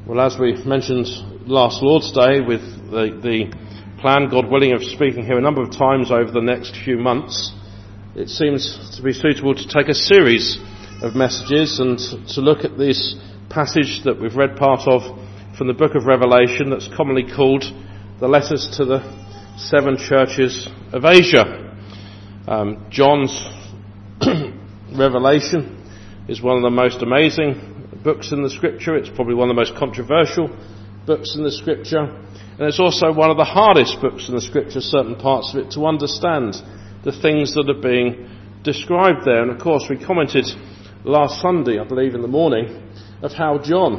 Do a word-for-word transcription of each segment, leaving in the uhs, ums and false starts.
Well, as we mentioned last Lord's Day, with the, the plan, God willing, of speaking here a number of times over the next few months, it seems to be suitable to take a series of messages and to look at this passage that we've read part of from the book of Revelation that's commonly called the letters to the seven churches of Asia. Um, John's Revelation is one of the most amazing books in the Scripture. It's probably one of the most controversial books in the Scripture, and it's also one of the hardest books in the Scripture, certain parts of it, to understand the things that are being described there. And of course we commented last Sunday, I believe in the morning, of how John,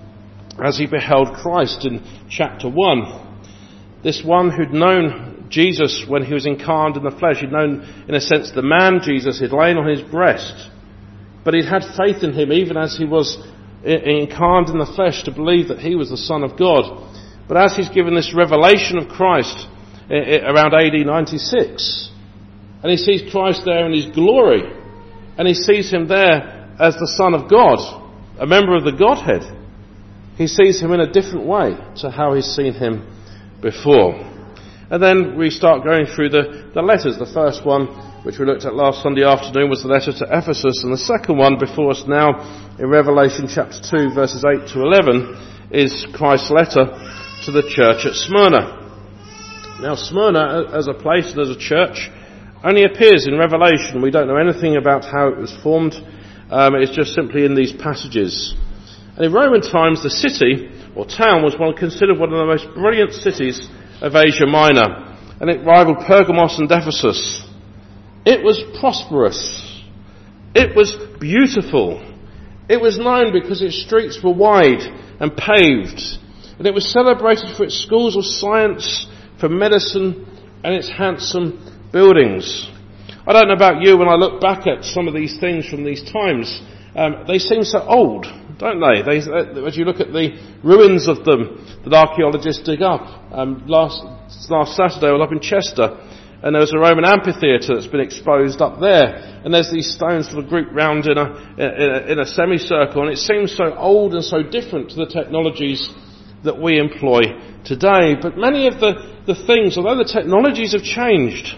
as he beheld Christ in chapter one, this one who'd known Jesus when he was incarnate in the flesh, he'd known in a sense the man Jesus, he'd lain on his breast, but he'd had faith in him even as he was incarnate in the flesh to believe that he was the Son of God. But as he's given this revelation of Christ around A D ninety-six, and he sees Christ there in his glory, and he sees him there as the Son of God, a member of the Godhead, he sees him in a different way to how he's seen him before. And then we start going through the, the letters. The first one, which we looked at last Sunday afternoon, was the letter to Ephesus, and the second one before us now in Revelation chapter two, verses eight to eleven, is Christ's letter to the church at Smyrna. Now, Smyrna, as a place and as a church, only appears in Revelation. We don't know anything about how it was formed. Um, it's just simply in these passages. And in Roman times, the city, or town, was one considered one of the most brilliant cities of Asia Minor, and it rivaled Pergamos and Ephesus. It was prosperous. It was beautiful. It was known because its streets were wide and paved, and it was celebrated for its schools of science, for medicine, and its handsome buildings. I don't know about you, when I look back at some of these things from these times, um, they seem so old, don't they? They, as you look at the ruins of them that archaeologists dig up. Um, last last Saturday I was up in Chester, and there was a Roman amphitheatre that's been exposed up there, and there's these stones sort of grouped round in a, in a, in a semicircle, and it seems so old and so different to the technologies that we employ today. But many of the, the things, although the technologies have changed,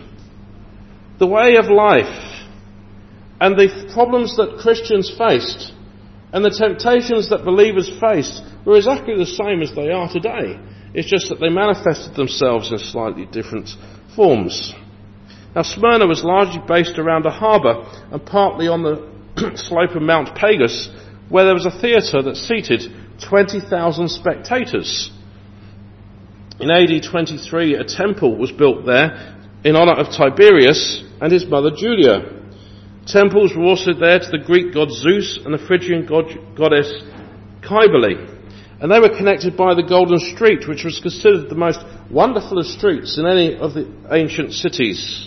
the way of life and the problems that Christians faced and the temptations that believers faced were exactly the same as they are today. It's just that they manifested themselves in slightly different forms. Now, Smyrna was largely based around a harbour and partly on the slope of Mount Pagus, where there was a theatre that seated twenty thousand spectators. In A D twenty-three, a temple was built there in honour of Tiberius and his mother Julia. Temples were also there to the Greek god Zeus and the Phrygian god, goddess Cybele. And they were connected by the Golden Street, which was considered the most wonderful of streets in any of the ancient cities.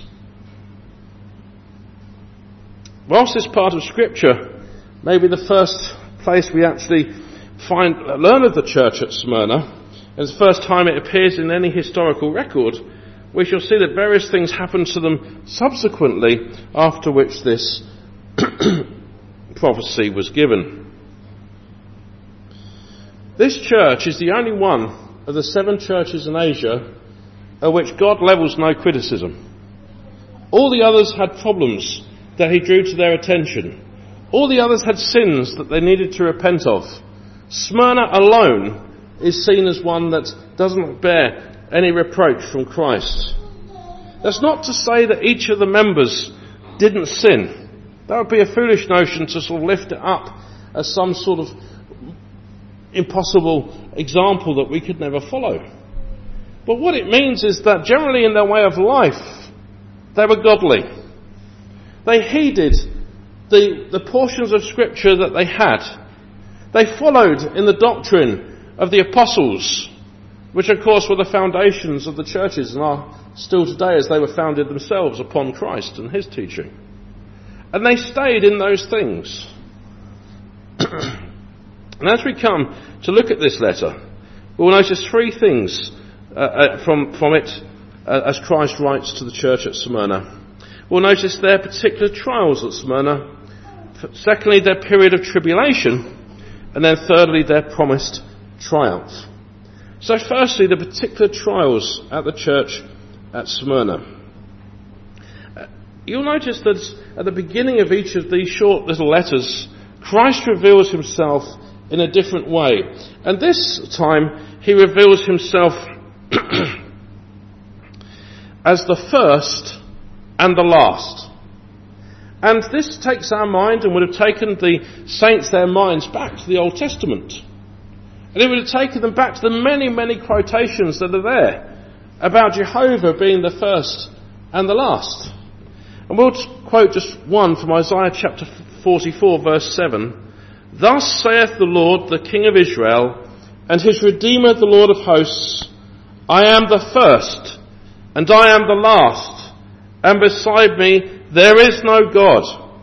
Whilst this part of Scripture may be the first place we actually find learn of the church at Smyrna, and it's the first time it appears in any historical record, we shall see that various things happened to them subsequently, after which this prophecy was given. This church is the only one of the seven churches in Asia at which God levels no criticism. All the others had problems that he drew to their attention. All the others had sins that they needed to repent of. Smyrna alone is seen as one that doesn't bear any reproach from Christ. That's not to say that each of the members didn't sin. That would be a foolish notion to sort of lift it up as some sort of impossible example that we could never follow. But what it means is that generally in their way of life, they were godly. They heeded the, the portions of Scripture that they had. They followed in the doctrine of the apostles, which of course were the foundations of the churches and are still today, as they were founded themselves upon Christ and his teaching. And they stayed in those things. And as we come to look at this letter, we'll notice three things uh, uh, from, from it uh, as Christ writes to the church at Smyrna. We'll notice their particular trials at Smyrna. Secondly, their period of tribulation. And then thirdly, their promised triumph. So firstly, the particular trials at the church at Smyrna. You'll notice that at the beginning of each of these short little letters, Christ reveals himself in a different way. And this time, he reveals himself as the first and the last. And this takes our mind, and would have taken the saints their minds back to the Old Testament. And it would have taken them back to the many, many quotations that are there about Jehovah being the first and the last. And we'll quote just one from Isaiah chapter forty-four, verse seven. Thus saith the Lord, the King of Israel, and his Redeemer, the Lord of hosts, I am the first, and I am the last, and beside me there is no God.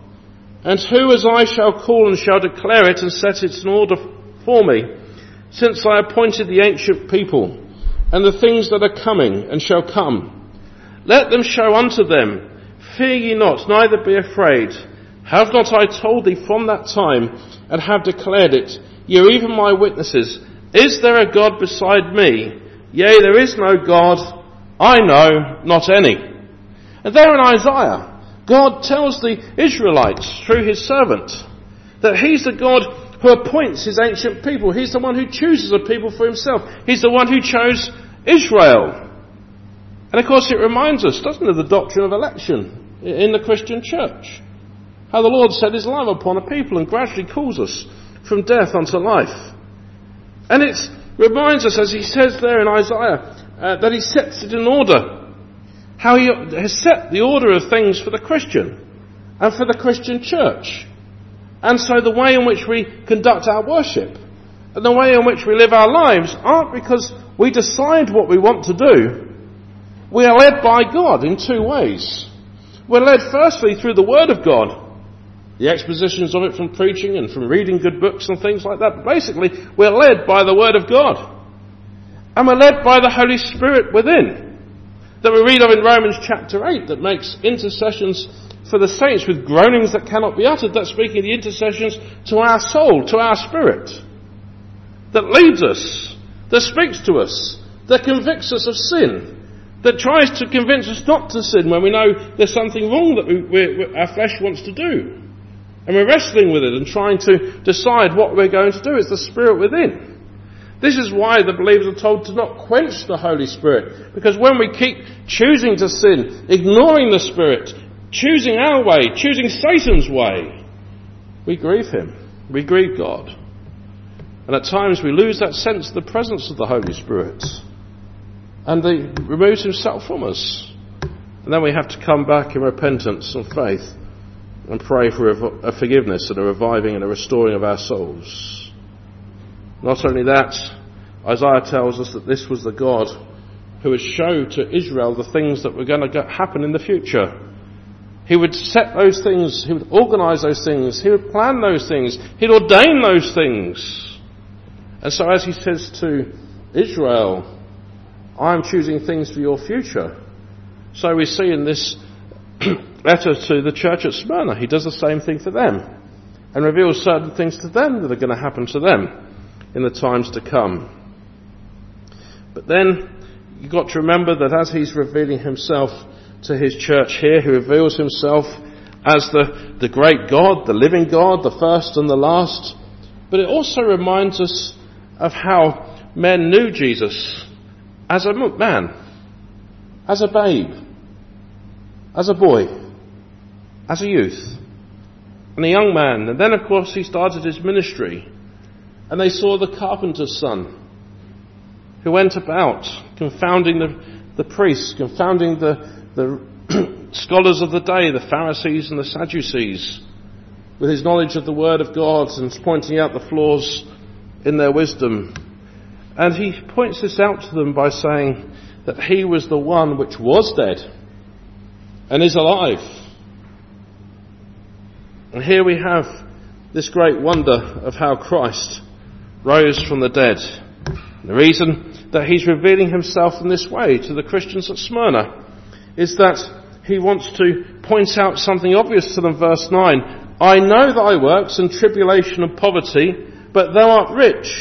And who as I shall call and shall declare it and set it in order for me, since I appointed the ancient people, and the things that are coming and shall come. Let them show unto them, fear ye not, neither be afraid. Have not I told thee from that time, and have declared it? Ye are even my witnesses. Is there a God beside me? Yea, there is no God, I know not any. And there in Isaiah, God tells the Israelites through his servant that he's the God who appoints his ancient people. He's the one who chooses a people for himself. He's the one who chose Israel. And of course it reminds us, doesn't it, of the doctrine of election in the Christian church. How the Lord set his love upon a people and gradually calls us from death unto life. And it reminds us, as he says there in Isaiah, uh, that he sets it in order. How he has set the order of things for the Christian and for the Christian church. And so the way in which we conduct our worship and the way in which we live our lives aren't because we decide what we want to do. We are led by God in two ways. We're led firstly through the Word of God, the expositions of it from preaching and from reading good books and things like that. But basically, we're led by the Word of God. And we're led by the Holy Spirit within, that we read of in Romans chapter eight, that makes intercessions for the saints with groanings that cannot be uttered. That's speaking of the intercessions to our soul, to our spirit, that leads us, that speaks to us, that convicts us of sin, that tries to convince us not to sin when we know there's something wrong that we, we, our flesh wants to do. And we're wrestling with it and trying to decide what we're going to do. It's the Spirit within. This is why the believers are told to not quench the Holy Spirit. Because when we keep choosing to sin, ignoring the Spirit, choosing our way, choosing Satan's way, we grieve him. We grieve God. And at times we lose that sense of the presence of the Holy Spirit. And he removes himself from us. And then we have to come back in repentance and faith and pray for a forgiveness and a reviving and a restoring of our souls. Not only that, Isaiah tells us that this was the God who would show to Israel the things that were going to happen in the future. He would set those things, he would organise those things, he would plan those things, he'd ordain those things. And so as he says to Israel, I am choosing things for your future. So we see in this letter to the church at Smyrna, he does the same thing for them and reveals certain things to them that are going to happen to them in the times to come. But then you've got to remember that as he's revealing himself to his church here, he reveals himself as the, the great God, the living God, the first and the last. But it also reminds us of how men knew Jesus as a man, as a babe, as a boy, as a youth, and a young man. And then of course he started his ministry. And they saw the carpenter's son, who went about confounding the, the priests, confounding the, the scholars of the day, the Pharisees and the Sadducees, with his knowledge of the Word of God and pointing out the flaws in their wisdom. And he points this out to them by saying that he was the one which was dead and is alive. And here we have this great wonder of how Christ rose from the dead. The reason that he's revealing himself in this way to the Christians at Smyrna is that he wants to point out something obvious to them. Verse nine, I know thy works and tribulation and poverty, but thou art rich.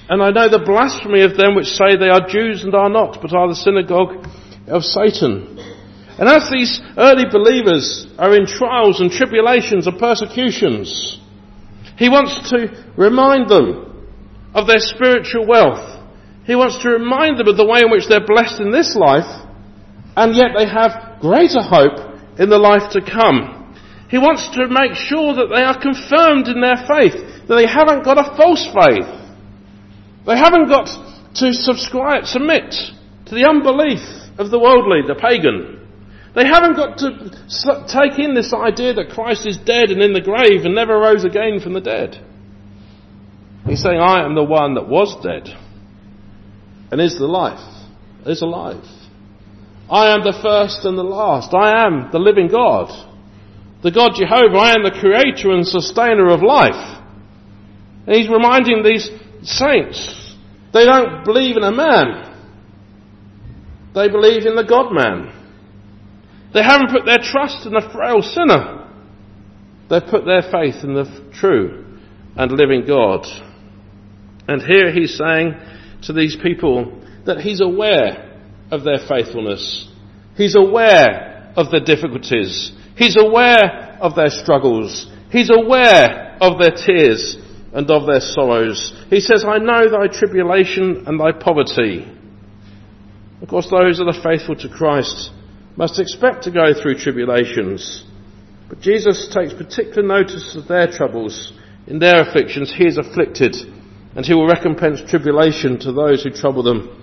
And I know the blasphemy of them which say they are Jews and are not, but are the synagogue of Satan. And as these early believers are in trials and tribulations and persecutions, he wants to remind them of their spiritual wealth. He wants to remind them of the way in which they're blessed in this life, and yet they have greater hope in the life to come. He wants to make sure that they are confirmed in their faith, that they haven't got a false faith. They haven't got to subscribe, submit to the unbelief of the worldly, the pagan. They haven't got to take in this idea that Christ is dead and in the grave and never rose again from the dead. He's saying, I am the one that was dead and is the life, is alive. I am the first and the last. I am the living God. The God Jehovah. I am the creator and sustainer of life. And he's reminding these saints, they don't believe in a man. They believe in the God-man. They haven't put their trust in a frail sinner. They've put their faith in the true and living God. And here he's saying to these people that he's aware of their faithfulness. He's aware of their difficulties. He's aware of their struggles. He's aware of their tears and of their sorrows. He says, I know thy tribulation and thy poverty. Of course, those that are faithful to Christ must expect to go through tribulations. But Jesus takes particular notice of their troubles. In their afflictions, he is afflicted, and he will recompense tribulation to those who trouble them.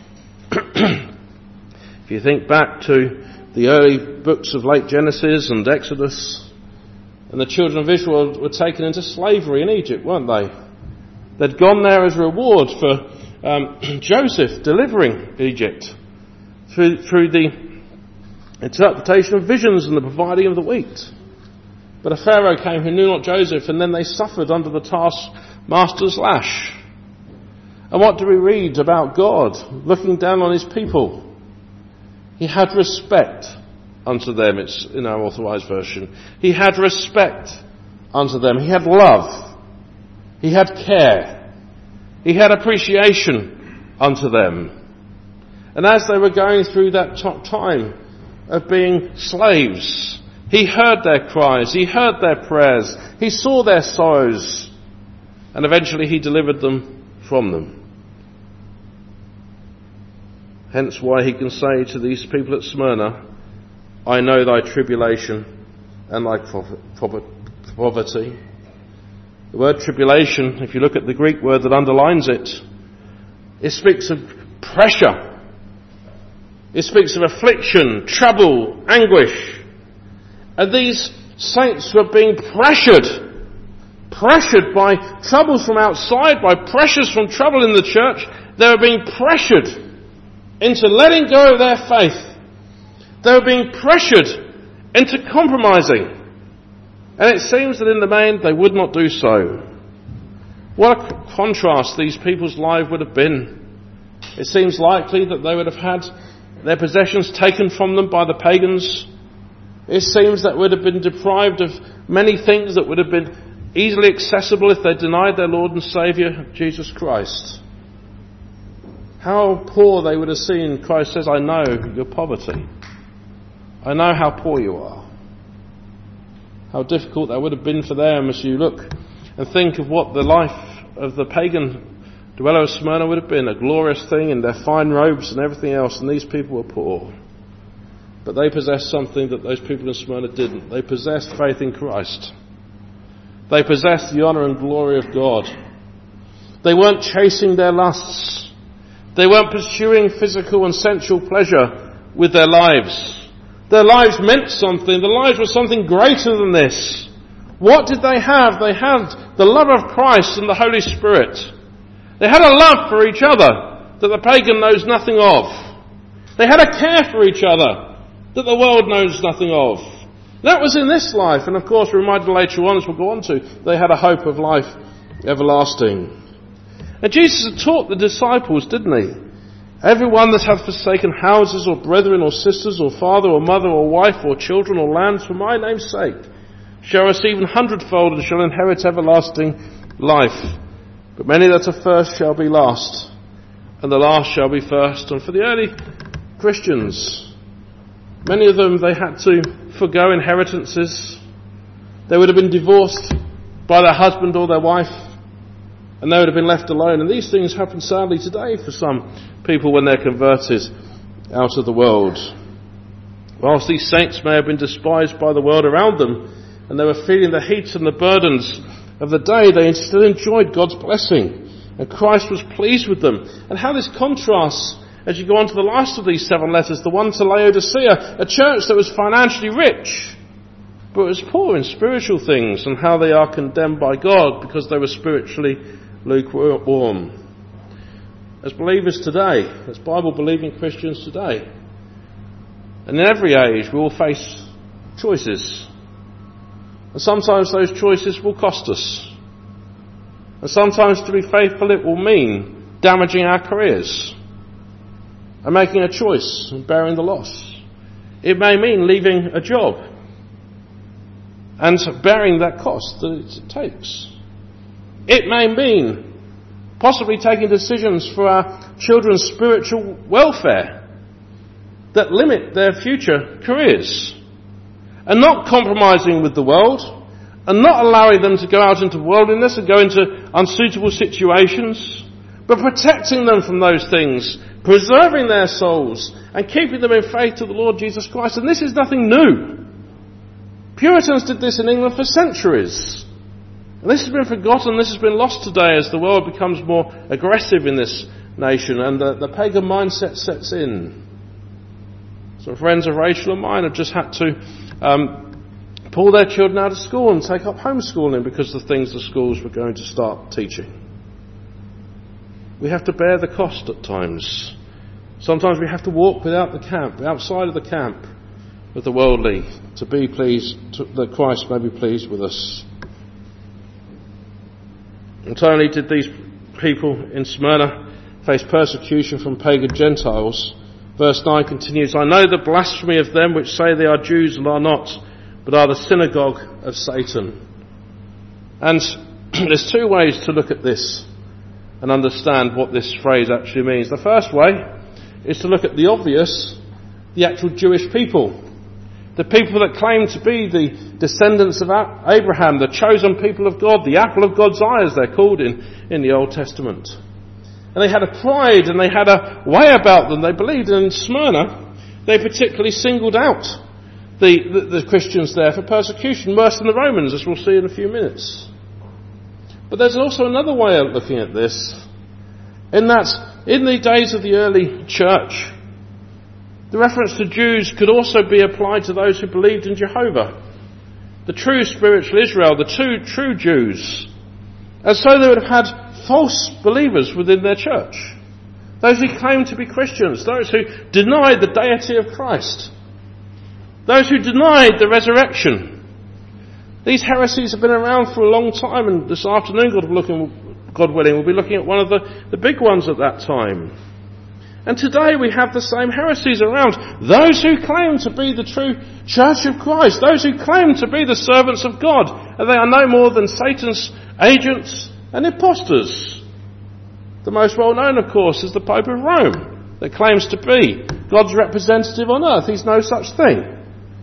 If you think back to the early books of late Genesis and Exodus, and the children of Israel were taken into slavery in Egypt, weren't they? They'd gone there as a reward for um, Joseph delivering Egypt through, through the interpretation of visions and the providing of the wheat. But a Pharaoh came who knew not Joseph, and then they suffered under the taskmaster's lash. And what do we read about God looking down on his people? He had respect unto them, it's in our authorised version. He had respect unto them. He had love. He had care. He had appreciation unto them. And as they were going through that t- time of being slaves, he heard their cries. He heard their prayers. He saw their sorrows. And eventually he delivered them from them. Hence why he can say to these people at Smyrna, I know thy tribulation and thy poverty. The word tribulation, if you look at the Greek word that underlines it, it speaks of pressure. It speaks of affliction, trouble, anguish. And these saints were being pressured, pressured by troubles from outside, by pressures from trouble in the church. They were being pressured into letting go of their faith. They were being pressured into compromising. And it seems that in the main they would not do so. What a contrast these people's lives would have been. It seems likely that they would have had their possessions taken from them by the pagans. It seems that would have been deprived of many things that would have been easily accessible if they denied their Lord and Saviour, Jesus Christ. How poor they would have seen. Christ says, I know your poverty. I know how poor you are. How difficult that would have been for them as you look and think of what the life of the pagan dweller of Smyrna would have been. A glorious thing in their fine robes and everything else, and these people were poor. But they possessed something that those people in Smyrna didn't. They possessed faith in Christ. They possessed the honour and glory of God. They weren't chasing their lusts. They weren't pursuing physical and sensual pleasure with their lives. Their lives meant something. Their lives were something greater than this. What did they have? They had the love of Christ and the Holy Spirit. They had a love for each other that the pagan knows nothing of. They had a care for each other that the world knows nothing of. That was in this life. And of course, we're reminded later on, as we'll go on to, they had a hope of life everlasting. And Jesus had taught the disciples, didn't he? Everyone that hath forsaken houses or brethren or sisters or father or mother or wife or children or lands for my name's sake shall receive an hundredfold and shall inherit everlasting life. But many that are first shall be last, and the last shall be first. And for the early Christians, many of them, they had to forgo inheritances. They would have been divorced by their husband or their wife, and they would have been left alone. And these things happen sadly today for some people when they're converted out of the world. Whilst these saints may have been despised by the world around them, and they were feeling the heat and the burdens of the day, they still enjoyed God's blessing, and Christ was pleased with them. And how this contrasts as you go on to the last of these seven letters, the one to Laodicea, a church that was financially rich, but was poor in spiritual things, and how they are condemned by God because they were spiritually lukewarm. As believers today, as Bible-believing Christians today, and in every age we all face choices. And sometimes those choices will cost us. And sometimes to be faithful it will mean damaging our careers and making a choice and bearing the loss. It may mean leaving a job and bearing that cost that it takes. It may mean possibly taking decisions for our children's spiritual welfare that limit their future careers, and not compromising with the world, and not allowing them to go out into worldliness and go into unsuitable situations, but protecting them from those things, preserving their souls, and keeping them in faith to the Lord Jesus Christ. And this is nothing new. Puritans did this in England for centuries. And this has been forgotten, this has been lost today as the world becomes more aggressive in this nation and the, the pagan mindset sets in. Some friends of Rachel and mine have just had to um, pull their children out of school and take up homeschooling because of the things the schools were going to start teaching. We have to bear the cost at times. Sometimes we have to walk without the camp, outside of the camp of the worldly, to be pleased, to, that Christ may be pleased with us. Not only did these people in Smyrna face persecution from pagan Gentiles, verse nine continues, I know the blasphemy of them which say they are Jews and are not, but are the synagogue of Satan. And there's two ways to look at this and understand what this phrase actually means. The first way is to look at the obvious, the actual Jewish people. The people that claim to be the descendants of Abraham, the chosen people of God, the apple of God's eye as they're called in, in the Old Testament. And they had a pride and they had a way about them. They believed in Smyrna. They particularly singled out the, the, the Christians there for persecution, worse than the Romans, as we'll see in a few minutes. But there's also another way of looking at this, in that in the days of the early church, the reference to Jews could also be applied to those who believed in Jehovah, the true spiritual Israel, the two true Jews. And so they would have had false believers within their church. Those who claimed to be Christians, those who denied the deity of Christ, those who denied the resurrection. These heresies have been around for a long time, and this afternoon, God, looking, God willing, we'll be looking at one of the, the big ones at that time. And today we have the same heresies around. Those who claim to be the true church of Christ, those who claim to be the servants of God, and they are no more than Satan's agents and impostors. The most well known, of course, is the Pope of Rome, that claims to be God's representative on earth. He's no such thing.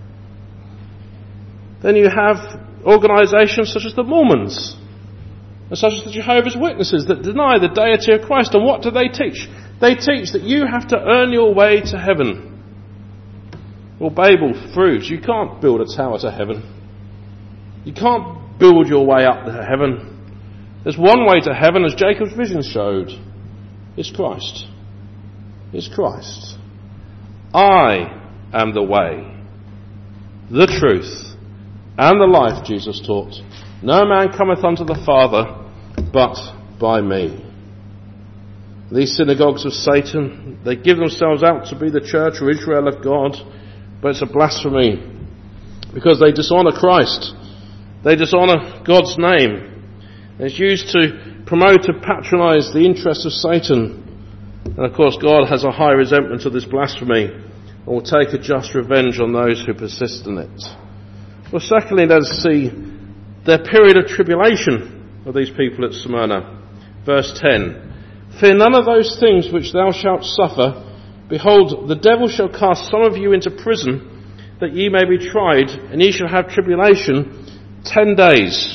Then you have organisations such as the Mormons, and such as the Jehovah's Witnesses, that deny the deity of Christ. And what do they teach? They teach that you have to earn your way to heaven. Well, Babel proves you can't build a tower to heaven. You can't build your way up to heaven. There's one way to heaven, as Jacob's vision showed. It's Christ. It's Christ. I am the way, the truth, and the life, Jesus taught. No man cometh unto the Father but by me. These synagogues of Satan, they give themselves out to be the church or Israel of God, but it's a blasphemy because they dishonour Christ. They dishonour God's name. It's used to promote and patronise the interests of Satan. And of course God has a high resentment of this blasphemy and will take a just revenge on those who persist in it. Well, secondly, let us see their period of tribulation of these people at Smyrna. Verse ten. Fear none of those things which thou shalt suffer. Behold, the devil shall cast some of you into prison, that ye may be tried, and ye shall have tribulation ten days.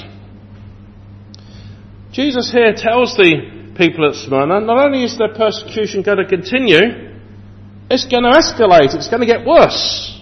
Jesus here tells the people at Smyrna, not only is their persecution going to continue, it's going to escalate, it's going to get worse.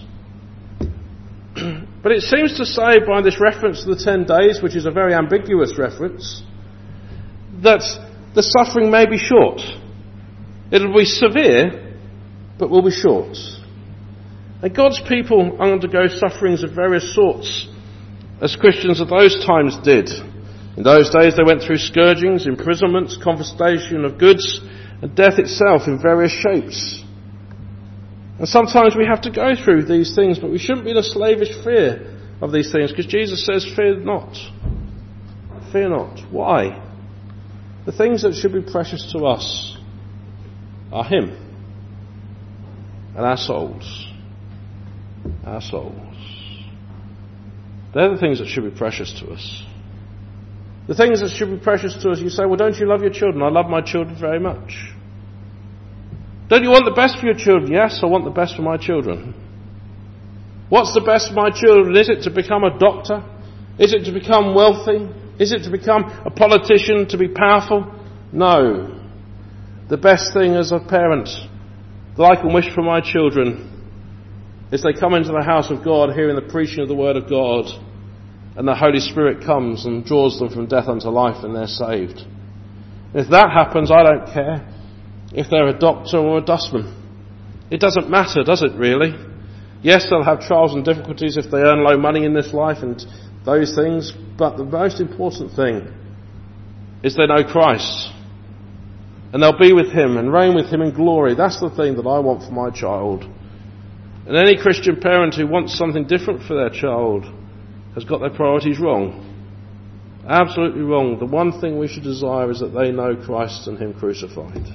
But it seems to say by this reference to the ten days, which is a very ambiguous reference, that the suffering may be short. It'll be severe, but will be short. And God's people undergo sufferings of various sorts, as Christians of those times did. In those days they went through scourgings, imprisonments, confiscation of goods, and death itself in various shapes. And sometimes we have to go through these things, but we shouldn't be in a slavish fear of these things, because Jesus says, fear not. Fear not. Why? The things that should be precious to us are Him and our souls. Our souls. They're the things that should be precious to us. The things that should be precious to us, you say, well, don't you love your children? I love my children very much. Don't you want the best for your children? Yes, I want the best for my children. What's the best for my children? Is it to become a doctor? Is it to become wealthy? Is it to become a politician, to be powerful? No. The best thing as a parent that I can wish for my children is they come into the house of God hearing the preaching of the Word of God, and the Holy Spirit comes and draws them from death unto life, and they're saved. If that happens, I don't care if they're a doctor or a dustman. It doesn't matter, does it really? Yes, they'll have trials and difficulties if they earn low money in this life and those things, but the most important thing is they know Christ. And they'll be with Him and reign with Him in glory. That's the thing that I want for my child. And any Christian parent who wants something different for their child has got their priorities wrong. Absolutely wrong. The one thing we should desire is that they know Christ and Him crucified.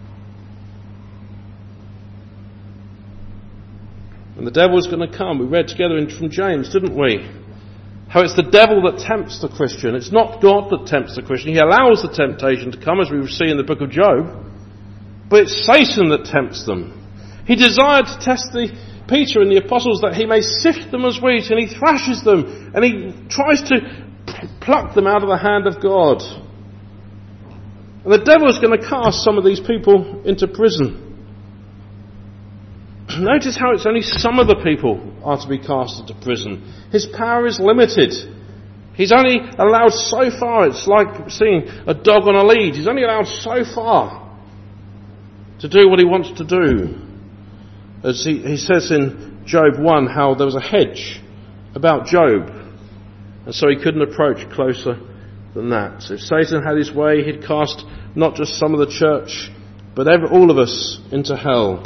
And the devil's going to come. We read together in, from James, didn't we? How it's the devil that tempts the Christian. It's not God that tempts the Christian. He allows the temptation to come, as we see in the book of Job. But it's Satan that tempts them. He desired to test the Peter and the apostles that he may sift them as wheat, and he thrashes them, and he tries to pluck them out of the hand of God. And the devil is going to cast some of these people into prison. Notice how it's only some of the people are to be cast into prison. His power is limited. He's only allowed so far. It's like seeing a dog on a lead. He's only allowed so far to do what he wants to do. As he, he says in Job one, how there was a hedge about Job, and so he couldn't approach closer than that. So if Satan had his way, he'd cast not just some of the church, but every, all of us into hell.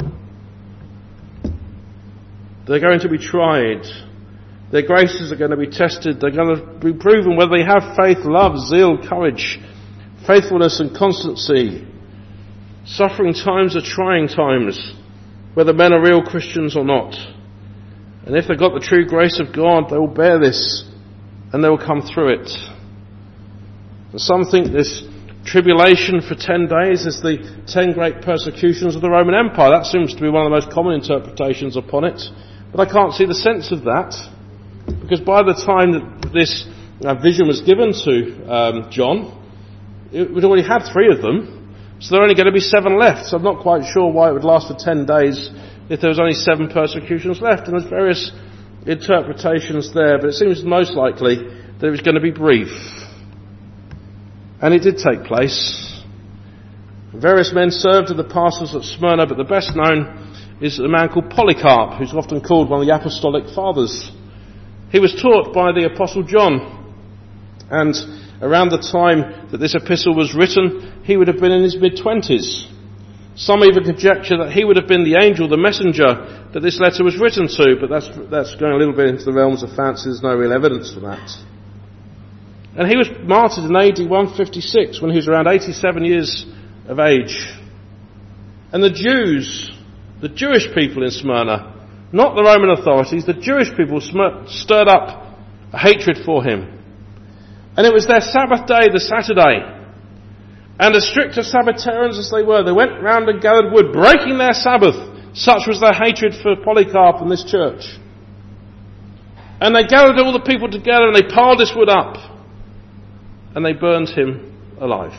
They're going to be tried. Their graces are going to be tested. They're going to be proven whether they have faith, love, zeal, courage, faithfulness and constancy. Suffering times are trying times, whether men are real Christians or not. And if they've got the true grace of God, they will bear this and they will come through it. And some think this tribulation for ten days is the ten great persecutions of the Roman Empire. That seems to be one of the most common interpretations upon it. But I can't see the sense of that, because by the time that this uh, vision was given to um, John, it would already had three of them, so there are only going to be seven left. So I'm not quite sure why it would last for ten days if there was only seven persecutions left. And there's various interpretations there, but it seems most likely that it was going to be brief. And it did take place. Various men served as the pastors at Smyrna, but the best known is a man called Polycarp, who's often called one of the apostolic fathers. He was taught by the Apostle John, and around the time that this epistle was written, he would have been in his mid-twenties. Some even conjecture that he would have been the angel, the messenger, that this letter was written to, but that's, that's going a little bit into the realms of fancy. There's no real evidence for that. And he was martyred in A D one fifty-six, when he was around eighty-seven years of age. And the Jews, the Jewish people in Smyrna, not the Roman authorities, the Jewish people stirred up a hatred for him. And it was their Sabbath day, the Saturday. And as strict as Sabbatarians as they were, they went round and gathered wood, breaking their Sabbath. Such was their hatred for Polycarp and this church. And they gathered all the people together and they piled this wood up. And they burned him alive.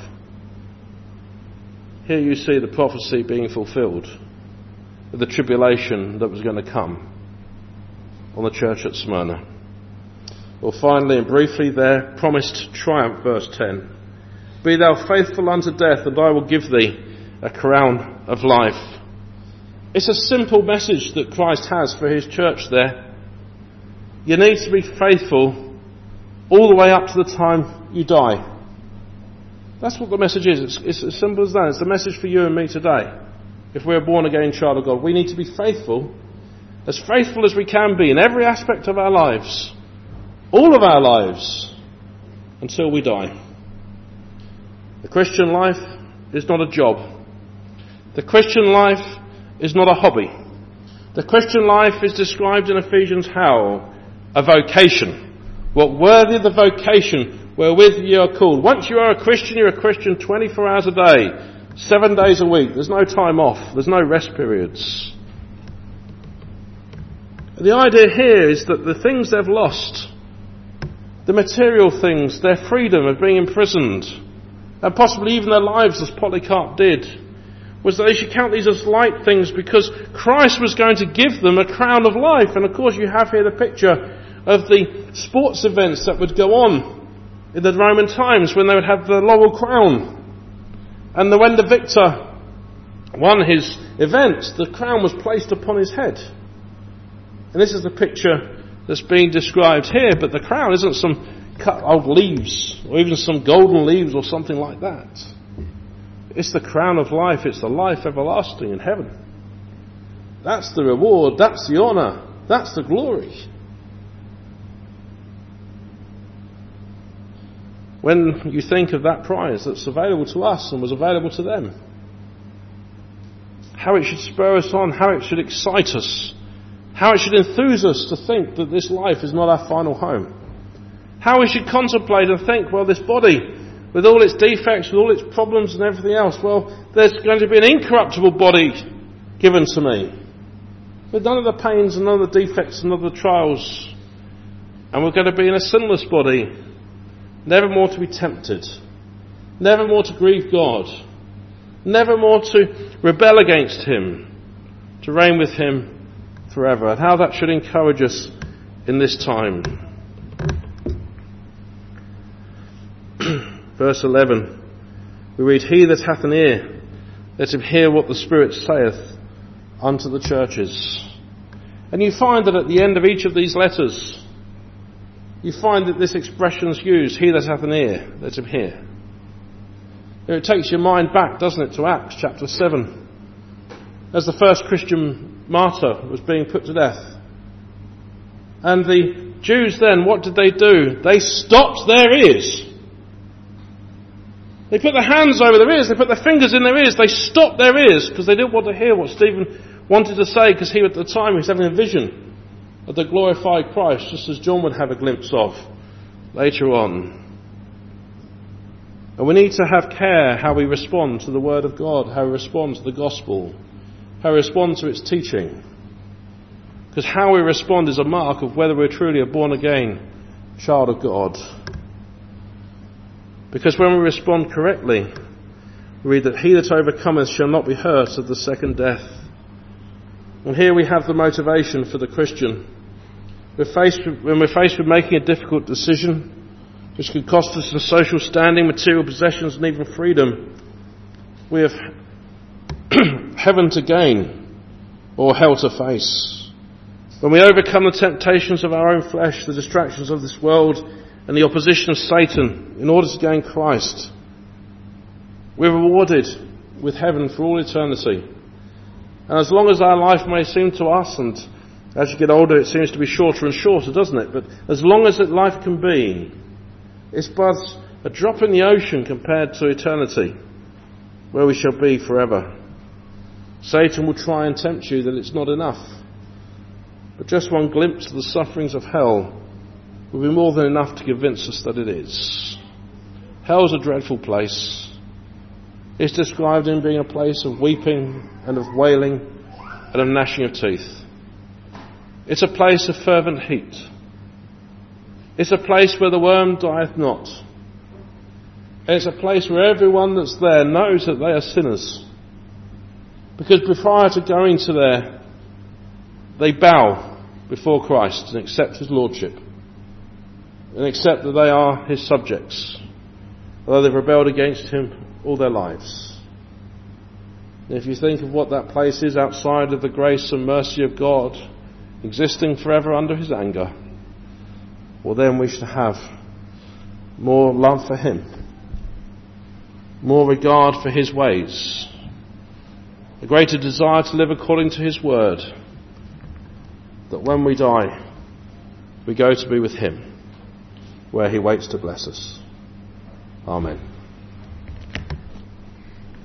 Here you see the prophecy being fulfilled of the tribulation that was going to come on the church at Smyrna. Well, finally and briefly, their promised triumph, verse ten. Be thou faithful unto death, and I will give thee a crown of life. It's a simple message that Christ has for his church there. You need to be faithful all the way up to the time you die. That's what the message is. It's, it's as simple as that. It's the message for you and me today. If we're a born-again child of God, we need to be faithful, as faithful as we can be in every aspect of our lives, all of our lives, until we die. The Christian life is not a job. The Christian life is not a hobby. The Christian life is described in Ephesians how? A vocation. What worthy of the vocation wherewith you are called. Once you are a Christian, you're a Christian twenty-four hours a day, seven days a week. There's no time off. There's no rest periods. The idea here is that the things they've lost, the material things, their freedom of being imprisoned, and possibly even their lives as Polycarp did, was that they should count these as light things because Christ was going to give them a crown of life. And of course you have here the picture of the sports events that would go on in the Roman times when they would have the laurel crown. And when the victor won his event, the crown was placed upon his head. And this is the picture that's being described here, but the crown isn't some cut old leaves, or even some golden leaves or something like that. It's the crown of life. It's the life everlasting in heaven. That's the reward. That's the honour. That's the glory. When you think of that prize that's available to us and was available to them, how it should spur us on, how it should excite us, how it should enthuse us to think that this life is not our final home. How we should contemplate and think, well, this body, with all its defects, with all its problems and everything else, well, there's going to be an incorruptible body given to me, with none of the pains and none of the defects and none of the trials. And we're going to be in a sinless body, never more to be tempted, never more to grieve God, never more to rebel against Him, to reign with Him forever. And how that should encourage us in this time. Verse eleven, we read, He that hath an ear, let him hear what the Spirit saith unto the churches. And you find that at the end of each of these letters, you find that this expression is used, He that hath an ear, let him hear. It takes your mind back, doesn't it, to Acts chapter seven, as the first Christian martyr was being put to death. And the Jews then, what did they do? They stopped their ears. They put their hands over their ears, they put their fingers in their ears, they stopped their ears because they didn't want to hear what Stephen wanted to say, because he at the time was having a vision of the glorified Christ, just as John would have a glimpse of later on. And we need to have care how we respond to the Word of God, how we respond to the Gospel, how we respond to its teaching. Because how we respond is a mark of whether we're truly a born-again child of God. Because when we respond correctly, we read that He that overcometh shall not be hurt of the second death. And here we have the motivation for the Christian. We're faced with, when we're faced with making a difficult decision, which could cost us the social standing, material possessions and even freedom, we have heaven to gain or hell to face. When we overcome the temptations of our own flesh, the distractions of this world, and the opposition of Satan in order to gain Christ, we're rewarded with heaven for all eternity. And as long as our life may seem to us, and as you get older it seems to be shorter and shorter, doesn't it? But as long as that life can be, it's but a drop in the ocean compared to eternity, where we shall be forever. Satan will try and tempt you that it's not enough. But just one glimpse of the sufferings of hell will be more than enough to convince us that it is. Hell's a dreadful place. It's described in being a place of weeping and of wailing and of gnashing of teeth. It's a place of fervent heat. It's a place where the worm dieth not. And it's a place where everyone that's there knows that they are sinners. Because prior to going to there, they bow before Christ and accept his lordship. And accept that they are his subjects, although they've rebelled against him all their lives. And if you think of what that place is outside of the grace and mercy of God, existing forever under his anger, well then we should have more love for him, more regard for his ways, a greater desire to live according to his word, that when we die, we go to be with him, where he waits to bless us. Amen.